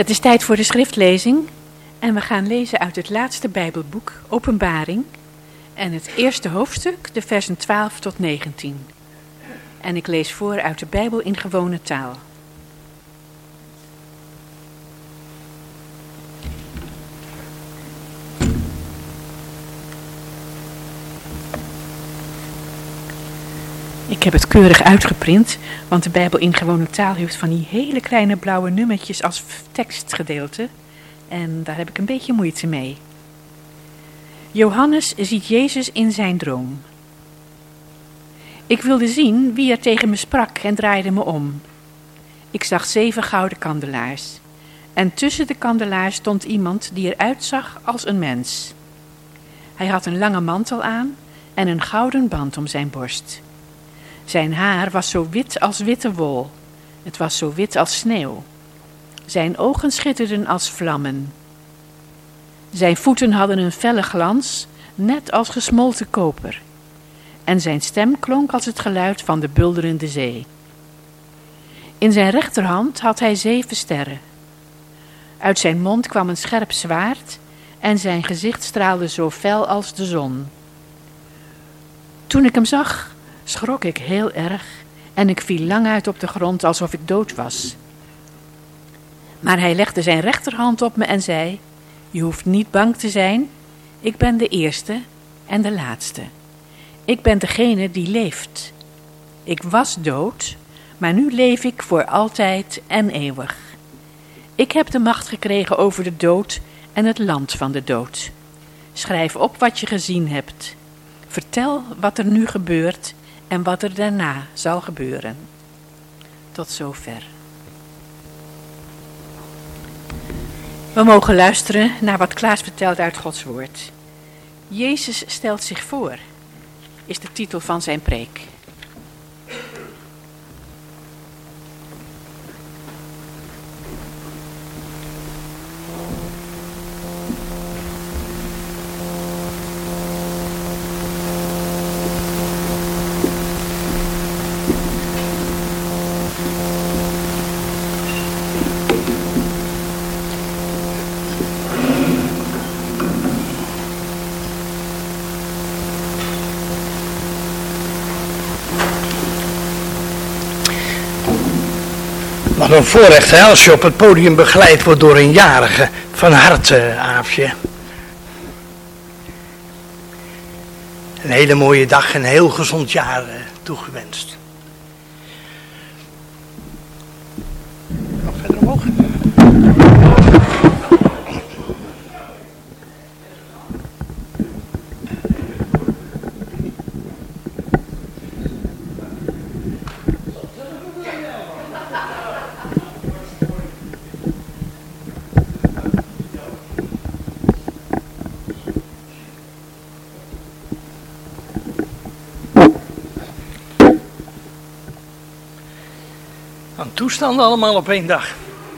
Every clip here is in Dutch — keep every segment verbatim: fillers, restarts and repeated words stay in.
Het is tijd voor de schriftlezing en we gaan lezen uit het laatste Bijbelboek, Openbaring, en het eerste hoofdstuk, de versen twaalf tot negentien. En ik lees voor uit de Bijbel in gewone taal. Ik heb het keurig uitgeprint, want de Bijbel in gewone taal heeft van die hele kleine blauwe nummertjes als tekstgedeelte. En daar heb ik een beetje moeite mee. Johannes ziet Jezus in zijn droom. Ik wilde zien wie er tegen me sprak en draaide me om. Ik zag zeven gouden kandelaars. En tussen de kandelaars stond iemand die eruit zag als een mens. Hij had een lange mantel aan en een gouden band om zijn borst. Zijn haar was zo wit als witte wol. Het was zo wit als sneeuw. Zijn ogen schitterden als vlammen. Zijn voeten hadden een felle glans, net als gesmolten koper. En zijn stem klonk als het geluid van de bulderende zee. In zijn rechterhand had hij zeven sterren. Uit zijn mond kwam een scherp zwaard en zijn gezicht straalde zo fel als de zon. Toen ik hem zag, schrok ik heel erg en ik viel lang uit op de grond alsof ik dood was. Maar hij legde zijn rechterhand op me en zei: je hoeft niet bang te zijn, ik ben de eerste en de laatste. Ik ben degene die leeft. Ik was dood, maar nu leef ik voor altijd en eeuwig. Ik heb de macht gekregen over de dood en het land van de dood. Schrijf op wat je gezien hebt. Vertel wat er nu gebeurt en wat er daarna zal gebeuren. Tot zover. We mogen luisteren naar wat Klaas vertelt uit Gods woord. Jezus stelt zich voor, is de titel van zijn preek. Wat een voorrecht, hè, als je op het podium begeleid wordt door een jarige. Van harte, Aafje. Een hele mooie dag en een heel gezond jaar uh, toegewenst. Nog verder omhoog. Toestanden allemaal op één dag.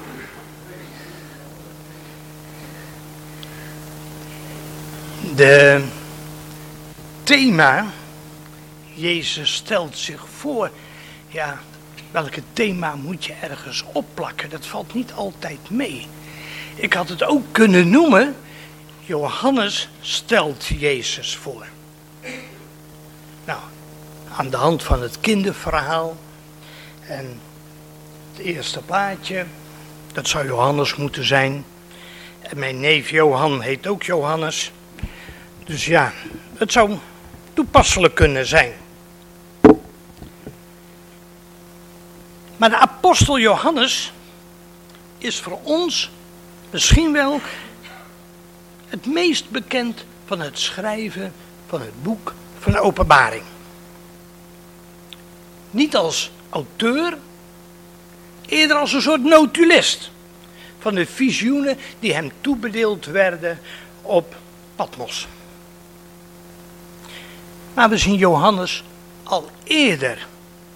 De thema, Jezus stelt zich voor. Ja, welke thema moet je ergens opplakken? Dat valt niet altijd mee. Ik had het ook kunnen noemen, Johannes stelt Jezus voor. Nou, aan de hand van het kinderverhaal en het eerste plaatje, dat zou Johannes moeten zijn. En mijn neef Johan heet ook Johannes. Dus ja, het zou toepasselijk kunnen zijn. Maar de apostel Johannes is voor ons misschien wel het meest bekend van het schrijven van het boek van de Openbaring. Niet als auteur, eerder als een soort notulist van de visioenen die hem toebedeeld werden op Patmos. Maar we zien Johannes al eerder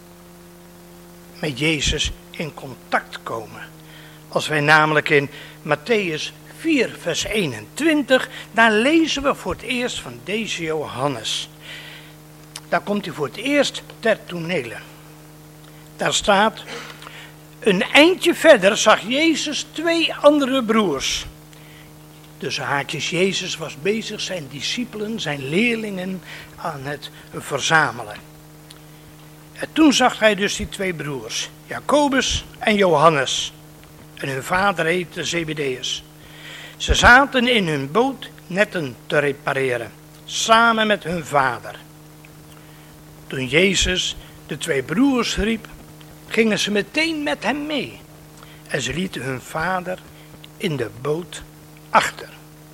met Jezus in contact komen. Als wij namelijk in Mattheüs vier vers eenentwintig, daar lezen we voor het eerst van deze Johannes. Daar komt hij voor het eerst ter tonele. Daar staat: Een eindje verder zag Jezus twee andere broers. Dus haakjes, Jezus was bezig zijn discipelen, zijn leerlingen aan het verzamelen. En toen zag hij dus die twee broers, Jacobus en Johannes. En hun vader heette Zebedeus. Ze zaten in hun boot netten te repareren, samen met hun vader. Toen Jezus de twee broers riep, gingen ze meteen met hem mee. En ze lieten hun vader in de boot achter.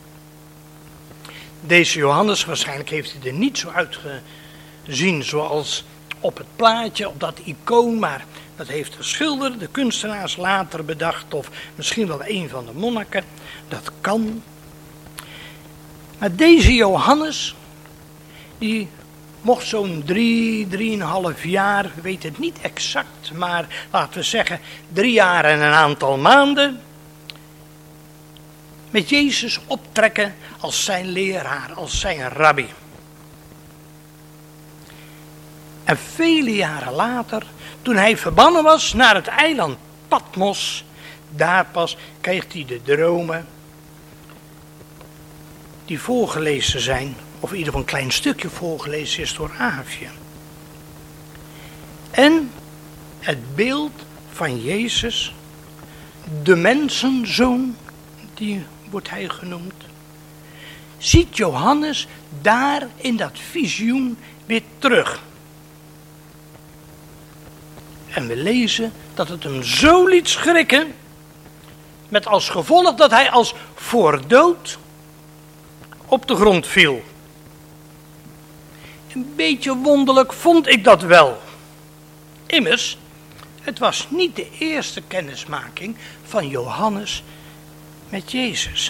Deze Johannes, waarschijnlijk heeft hij er niet zo uitgezien zoals op het plaatje, op dat icoon, maar dat heeft de schilder, de kunstenaars later bedacht, of misschien wel een van de monniken. Dat kan. Maar deze Johannes, die mocht zo'n drie, drieënhalf jaar, ik weet het niet exact, maar laten we zeggen drie jaar en een aantal maanden, met Jezus optrekken als zijn leraar, als zijn rabbi. En vele jaren later, toen hij verbannen was naar het eiland Patmos, daar pas kreeg hij de dromen die voorgelezen zijn, of in ieder geval een klein stukje voorgelezen is door Aafje. En het beeld van Jezus, de mensenzoon, die wordt hij genoemd, ziet Johannes daar in dat visioen weer terug. En we lezen dat het hem zo liet schrikken, met als gevolg dat hij als voor dood op de grond viel. Een beetje wonderlijk vond ik dat wel. Immers, het was niet de eerste kennismaking van Johannes met Jezus.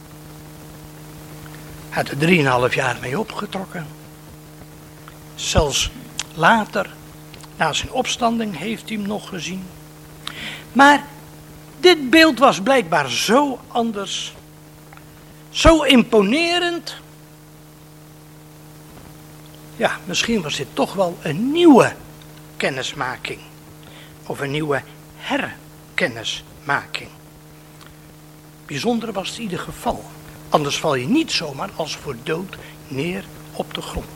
Hij had er drieënhalf jaar mee opgetrokken. Zelfs later, na zijn opstanding, heeft hij hem nog gezien. Maar dit beeld was blijkbaar zo anders, zo imponerend. Ja, misschien was dit toch wel een nieuwe kennismaking. Of een nieuwe herkennismaking. Bijzonder was het in ieder geval. Anders val je niet zomaar als voor dood neer op de grond.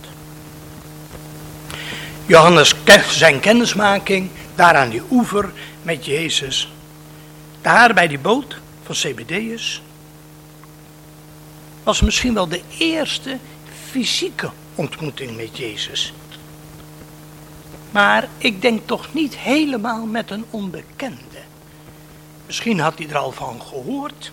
Johannes, zijn kennismaking, daar aan die oever met Jezus. Daar bij die boot van Zebedeus. Was misschien wel de eerste fysieke ontmoeting met Jezus. Maar ik denk toch niet helemaal met een onbekende. Misschien had hij er al van gehoord.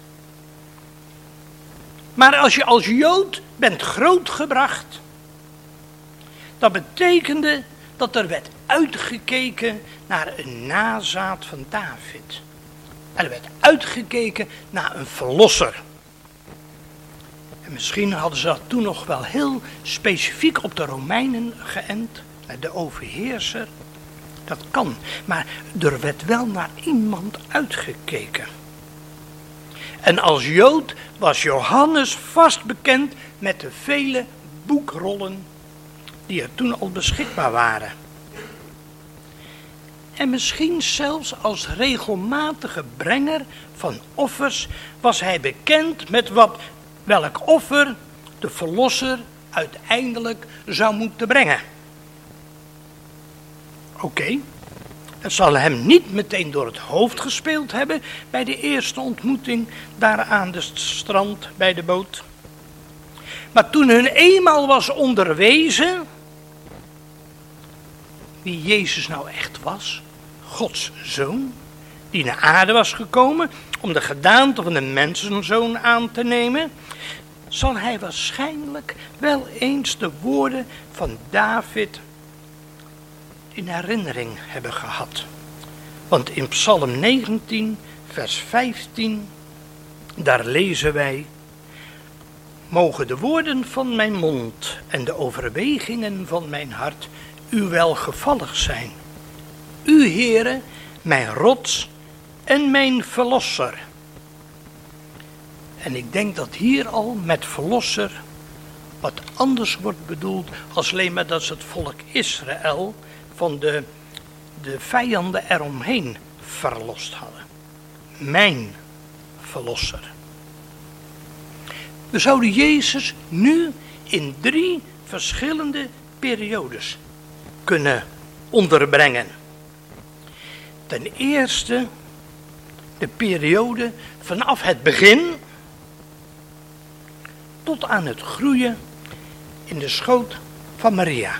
Maar als je als Jood bent grootgebracht, dat betekende dat er werd uitgekeken naar een nazaat van David. En er werd uitgekeken naar een verlosser. En misschien hadden ze dat toen nog wel heel specifiek op de Romeinen geënt, naar de overheerser. Dat kan, maar er werd wel naar iemand uitgekeken. En als Jood was Johannes vast bekend met de vele boekrollen die er toen al beschikbaar waren. En misschien zelfs als regelmatige brenger van offers was hij bekend met wat, welk offer de verlosser uiteindelijk zou moeten brengen. Oké, okay. Het zal hem niet meteen door het hoofd gespeeld hebben bij de eerste ontmoeting daar aan het strand bij de boot. Maar toen hun eenmaal was onderwezen wie Jezus nou echt was, Gods zoon, die naar aarde was gekomen om de gedaante van de mensenzoon aan te nemen, zal hij waarschijnlijk wel eens de woorden van David in herinnering hebben gehad. Want in Psalm negentien, vers vijftien, daar lezen wij: mogen de woorden van mijn mond en de overwegingen van mijn hart u welgevallig zijn. U, Heere, mijn rots en mijn verlosser. En ik denk dat hier al met verlosser wat anders wordt bedoeld als alleen maar dat ze het volk Israël van de, de vijanden eromheen verlost hadden. Mijn verlosser. We zouden Jezus nu in drie verschillende periodes kunnen onderbrengen. Ten eerste de periode vanaf het begin tot aan het groeien in de schoot van Maria.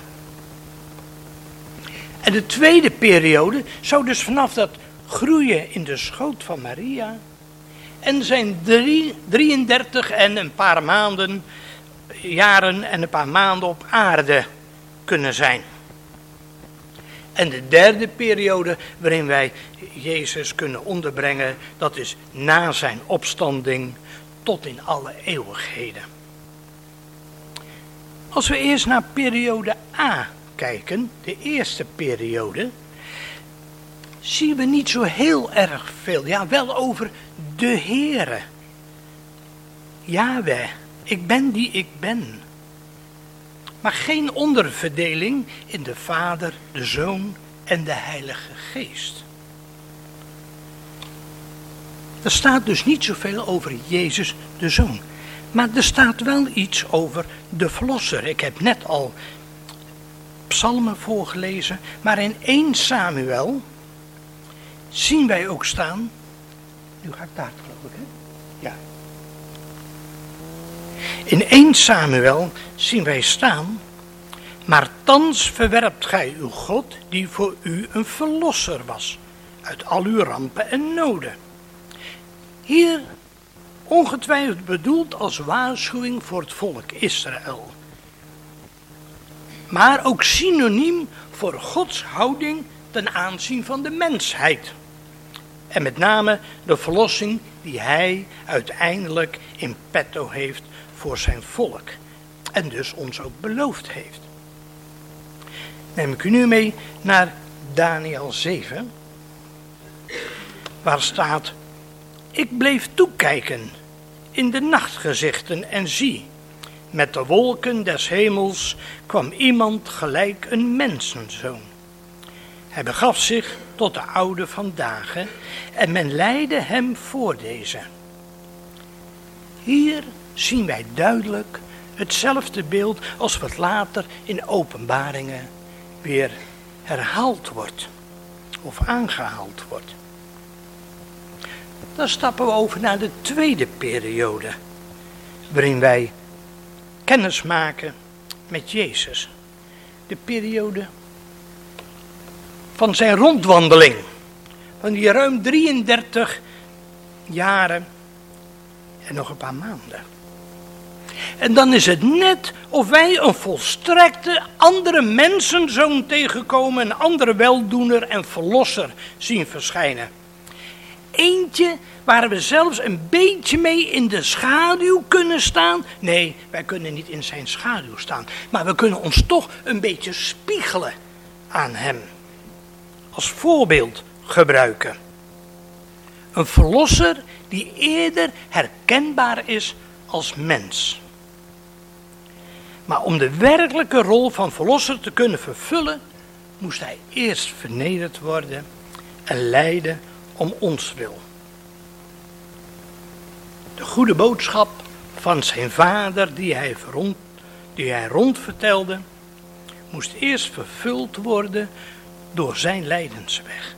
En de tweede periode zou dus vanaf dat groeien in de schoot van Maria en zijn drie, drieëndertig en een paar maanden, jaren en een paar maanden op aarde kunnen zijn. En de derde periode waarin wij Jezus kunnen onderbrengen, dat is na zijn opstanding tot in alle eeuwigheden. Als we eerst naar periode A kijken, de eerste periode, zien we niet zo heel erg veel. Ja, wel over de Heere. Jahweh, ik ben die ik ben. Maar geen onderverdeling in de Vader, de Zoon en de Heilige Geest. Er staat dus niet zoveel over Jezus, de Zoon. Maar er staat wel iets over de Verlosser. Ik heb net al psalmen voorgelezen, maar in Eerste Samuel zien wij ook staan. Nu ga ik daar geloof ik, hè? Ja. In Eerste Samuel zien wij staan. Maar thans verwerpt gij uw God, die voor u een verlosser was, uit al uw rampen en noden. Hier ongetwijfeld bedoeld als waarschuwing voor het volk Israël. Maar ook synoniem voor Gods houding ten aanzien van de mensheid. En met name de verlossing die hij uiteindelijk in petto heeft voor zijn volk. En dus ons ook beloofd heeft. Neem ik u nu mee naar Daniel zeven. Waar staat: ik bleef toekijken in de nachtgezichten en zie, met de wolken des hemels kwam iemand gelijk een mensenzoon. Hij begaf zich tot de oude van dagen en men leidde hem voor deze. Hier zien wij duidelijk hetzelfde beeld als wat later in Openbaringen weer herhaald wordt of aangehaald wordt. Dan stappen we over naar de tweede periode, waarin wij kennis maken met Jezus. De periode van zijn rondwandeling, van die ruim drieëndertig jaren en nog een paar maanden. En dan is het net of wij een volstrekte andere mensenzoon tegenkomen, een andere weldoener en verlosser zien verschijnen. Eentje waar we zelfs een beetje mee in de schaduw kunnen staan. Nee, wij kunnen niet in zijn schaduw staan, maar we kunnen ons toch een beetje spiegelen aan hem. Als voorbeeld gebruiken. Een verlosser die eerder herkenbaar is als mens. Maar om de werkelijke rol van verlosser te kunnen vervullen, moest hij eerst vernederd worden en lijden om ons wil. De goede boodschap van zijn vader die hij, rond, die hij rondvertelde, moest eerst vervuld worden door zijn lijdensweg.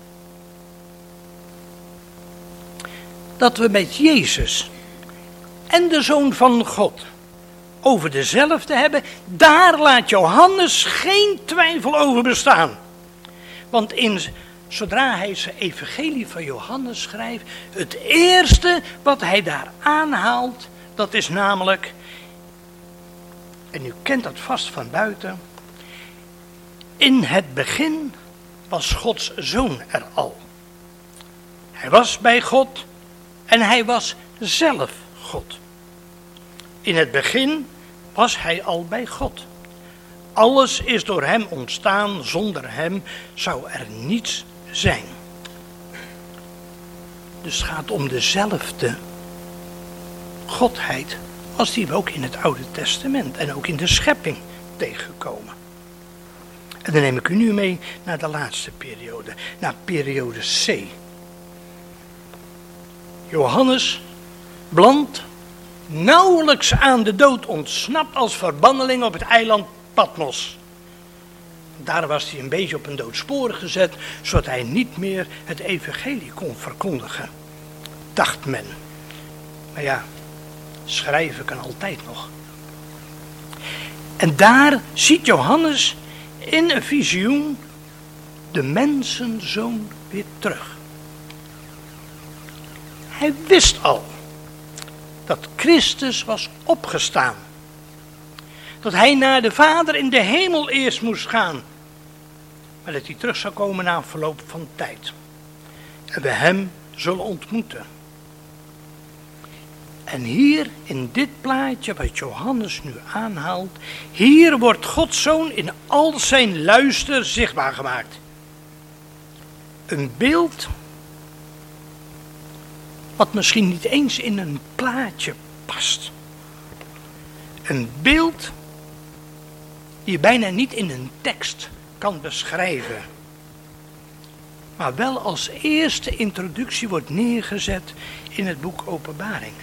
Dat we met Jezus en de Zoon van God over dezelfde hebben, daar laat Johannes geen twijfel over bestaan. Want in, zodra hij zijn evangelie van Johannes schrijft, het eerste wat hij daar aanhaalt, dat is namelijk, en u kent dat vast van buiten, in het begin was Gods Zoon er al. Hij was bij God en hij was zelf God. In het begin was hij al bij God. Alles is door hem ontstaan, zonder hem zou er niets zijn. Dus het gaat om dezelfde Godheid als die we ook in het Oude Testament en ook in de schepping tegenkomen. En dan neem ik u nu mee naar de laatste periode, naar periode C. Johannes, blind, nauwelijks aan de dood ontsnapt als verbanneling op het eiland Patmos. Daar was hij een beetje op een doodspoor gezet, zodat hij niet meer het evangelie kon verkondigen, dacht men. Maar ja, schrijven kan altijd nog. En daar ziet Johannes in een visioen de mensenzoon weer terug. Hij wist al dat Christus was opgestaan. Dat hij naar de Vader in de hemel eerst moest gaan. Maar dat hij terug zou komen na een verloop van tijd. En we hem zullen ontmoeten. En hier in dit plaatje wat Johannes nu aanhaalt. Hier wordt Gods Zoon in al zijn luister zichtbaar gemaakt. Een beeld wat misschien niet eens in een plaatje past. Een beeld die je bijna niet in een tekst kan beschrijven. Maar wel als eerste introductie wordt neergezet in het boek Openbaring.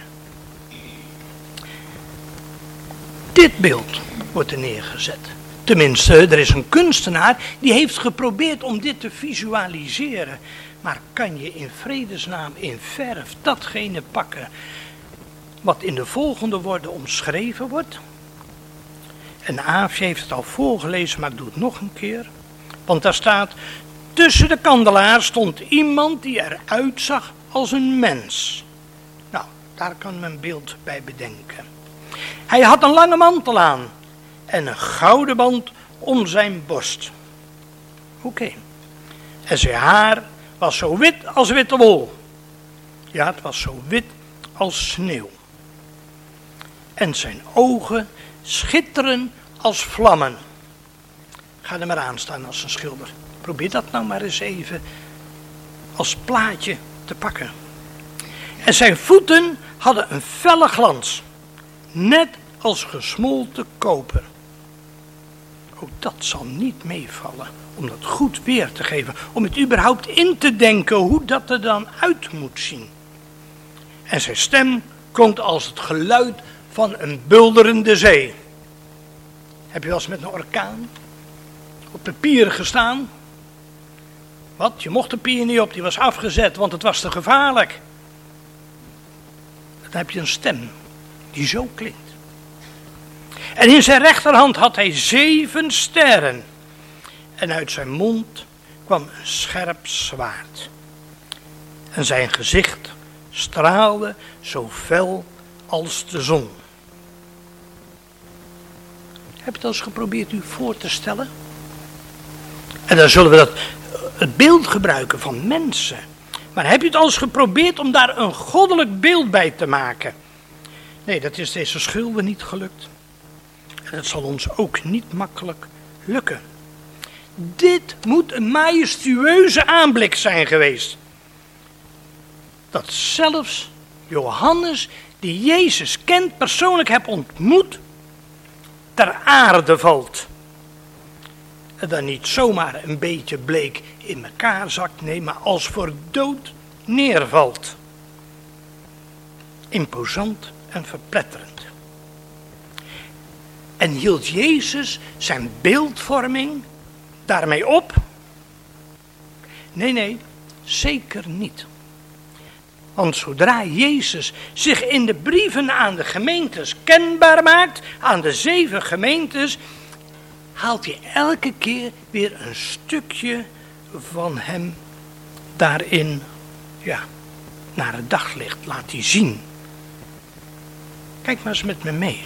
Dit beeld wordt er neergezet. Tenminste, er is een kunstenaar die heeft geprobeerd om dit te visualiseren. Maar kan je in vredesnaam in verf datgene pakken wat in de volgende woorden omschreven wordt? En Aafje heeft het al voorgelezen, maar ik doe het nog een keer. Want daar staat, tussen de kandelaar stond iemand die eruit zag als een mens. Nou, daar kan men een beeld bij bedenken. Hij had een lange mantel aan en een gouden band om zijn borst. Oké. Okay. En zijn haar was zo wit als witte wol. Ja, het was zo wit als sneeuw. En zijn ogen schitteren als vlammen. Ga er maar aan staan als een schilder. Probeer dat nou maar eens even als plaatje te pakken. En zijn voeten hadden een felle glans. Net als gesmolten koper. Ook dat zal niet meevallen. Om dat goed weer te geven. Om het überhaupt in te denken hoe dat er dan uit moet zien. En zijn stem klonk als het geluid van een bulderende zee. Heb je wel eens met een orkaan op de pier gestaan? Wat? Je mocht de pier niet op, die was afgezet, want het was te gevaarlijk. Dan heb je een stem die zo klinkt. En in zijn rechterhand had hij zeven sterren. En uit zijn mond kwam een scherp zwaard. En zijn gezicht straalde zo fel als de zon. Heb je het eens geprobeerd u voor te stellen? En dan zullen we dat, het beeld gebruiken van mensen. Maar heb je het al eens geprobeerd om daar een goddelijk beeld bij te maken? Nee, dat is deze schilder niet gelukt. En het zal ons ook niet makkelijk lukken. Dit moet een majestueuze aanblik zijn geweest. Dat zelfs Johannes, die Jezus kent, persoonlijk heb ontmoet, ter aarde valt. En dan niet zomaar een beetje bleek in elkaar zakt, nee, maar als voor dood neervalt. Imposant en verpletterend. En hield Jezus zijn beeldvorming daarmee op? Nee, nee, zeker niet. Want zodra Jezus zich in de brieven aan de gemeentes kenbaar maakt, aan de zeven gemeentes, haalt hij elke keer weer een stukje van hem daarin, ja, naar het daglicht, laat hij zien. Kijk maar eens met me mee.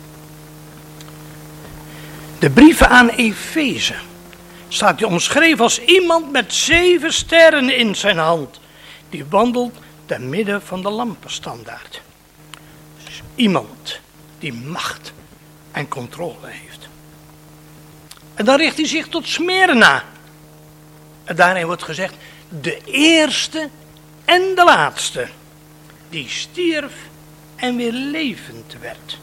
De brieven aan Efeze staat hij omschreven als iemand met zeven sterren in zijn hand, die wandelt te midden van de lampenstandaard. Dus iemand die macht en controle heeft. En dan richt hij zich tot Smyrna. En daarin wordt gezegd, de eerste en de laatste, die stierf en weer levend werd.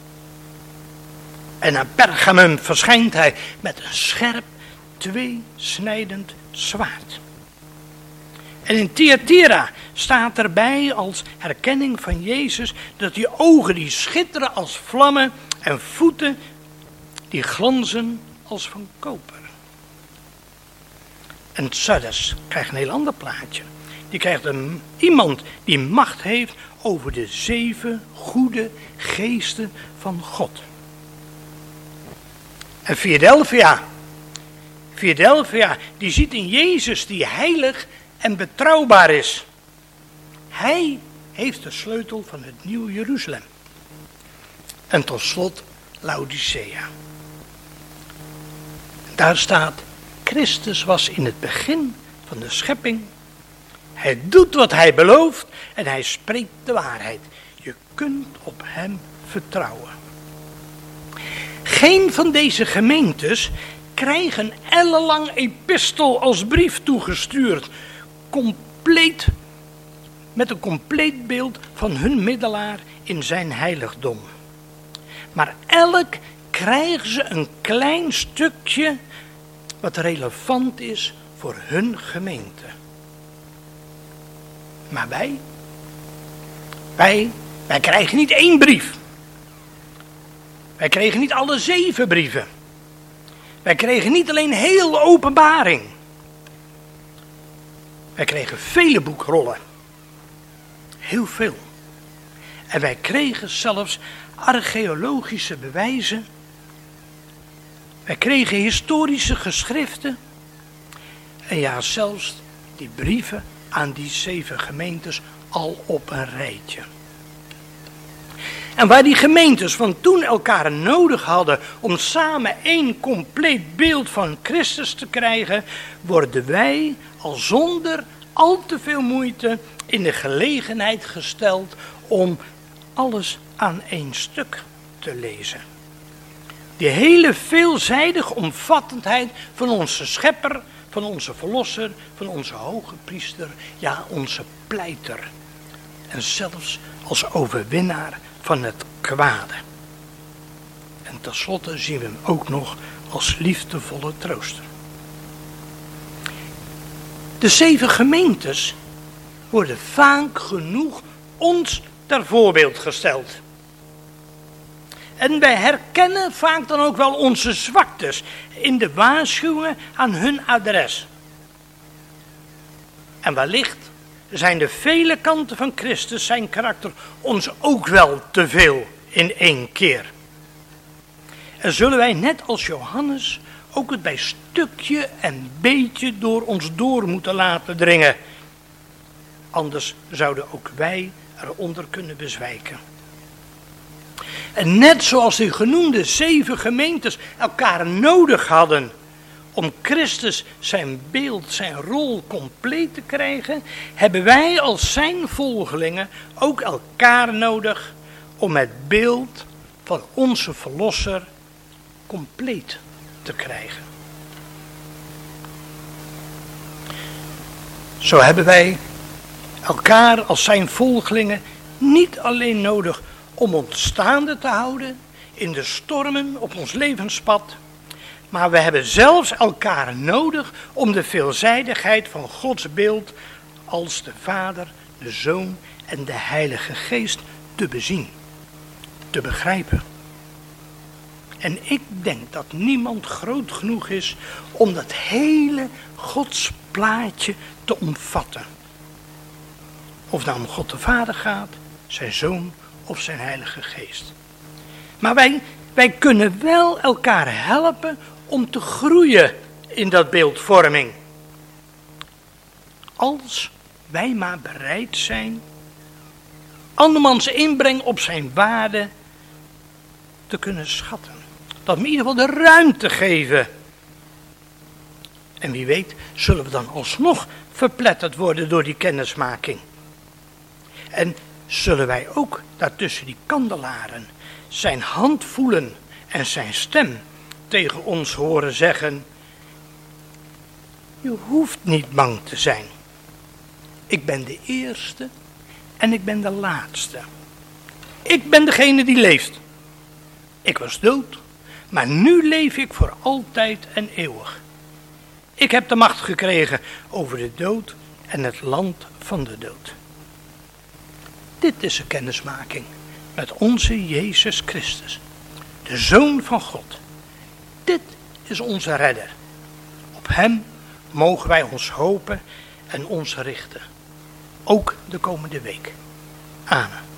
En aan Pergamum verschijnt hij met een scherp, tweesnijdend zwaard. En in Thyatira staat erbij als herkenning van Jezus dat die ogen die schitteren als vlammen en voeten die glanzen als van koper. En Sardes krijgt een heel ander plaatje. Die krijgt een, iemand die macht heeft over de zeven goede geesten van God. En Philadelphia, Philadelphia, die ziet in Jezus die heilig en betrouwbaar is. Hij heeft de sleutel van het nieuwe Jeruzalem. En tot slot Laodicea. Daar staat, Christus was in het begin van de schepping. Hij doet wat hij belooft en hij spreekt de waarheid. Je kunt op hem vertrouwen. Geen van deze gemeentes krijgen een ellenlang epistel als brief toegestuurd. Compleet, met een compleet beeld van hun middelaar in zijn heiligdom. Maar elk krijgen ze een klein stukje wat relevant is voor hun gemeente. Maar wij, wij, wij krijgen niet één brief. Wij kregen niet alle zeven brieven. Wij kregen niet alleen heel openbaring. Wij kregen vele boekrollen. Heel veel. En wij kregen zelfs archeologische bewijzen. Wij kregen historische geschriften. En ja, zelfs die brieven aan die zeven gemeentes al op een rijtje. En waar die gemeentes van toen elkaar nodig hadden om samen één compleet beeld van Christus te krijgen, worden wij al zonder al te veel moeite in de gelegenheid gesteld om alles aan één stuk te lezen. Die hele veelzijdige omvattendheid van onze schepper, van onze verlosser, van onze hoge priester, ja onze pleiter. En zelfs als overwinnaar van het kwade. En tenslotte zien we hem ook nog als liefdevolle trooster. De zeven gemeentes worden vaak genoeg ons ter voorbeeld gesteld. En wij herkennen vaak dan ook wel onze zwaktes in de waarschuwingen aan hun adres. En wellicht zijn de vele kanten van Christus, zijn karakter, ons ook wel te veel in één keer. En zullen wij net als Johannes ook het bij stukje en beetje door ons door moeten laten dringen. Anders zouden ook wij eronder kunnen bezwijken. En net zoals die genoemde zeven gemeentes elkaar nodig hadden om Christus zijn beeld, zijn rol compleet te krijgen, hebben wij als zijn volgelingen ook elkaar nodig om het beeld van onze verlosser compleet te krijgen. Zo hebben wij elkaar als zijn volgelingen niet alleen nodig om ons staande te houden in de stormen op ons levenspad, maar we hebben zelfs elkaar nodig om de veelzijdigheid van Gods beeld als de Vader, de Zoon en de Heilige Geest te bezien, te begrijpen. En ik denk dat niemand groot genoeg is om dat hele Gods plaatje te omvatten. Of het nou om God de Vader gaat, zijn Zoon of zijn Heilige Geest. Maar wij, wij kunnen wel elkaar helpen om te groeien in dat beeldvorming. Als wij maar bereid zijn andermans inbreng op zijn waarde te kunnen schatten. Dat we in ieder geval de ruimte geven. En wie weet zullen we dan alsnog verpletterd worden door die kennismaking. En zullen wij ook daartussen die kandelaren zijn hand voelen en zijn stem tegen ons horen zeggen: je hoeft niet bang te zijn. Ik ben de eerste en ik ben de laatste. Ik ben degene die leeft. Ik was dood, maar nu leef ik voor altijd en eeuwig. Ik heb de macht gekregen over de dood en het land van de dood. Dit is de kennismaking met onze Jezus Christus, de Zoon van God. Dit is onze redder. Op hem mogen wij ons hopen en ons richten. Ook de komende week. Amen.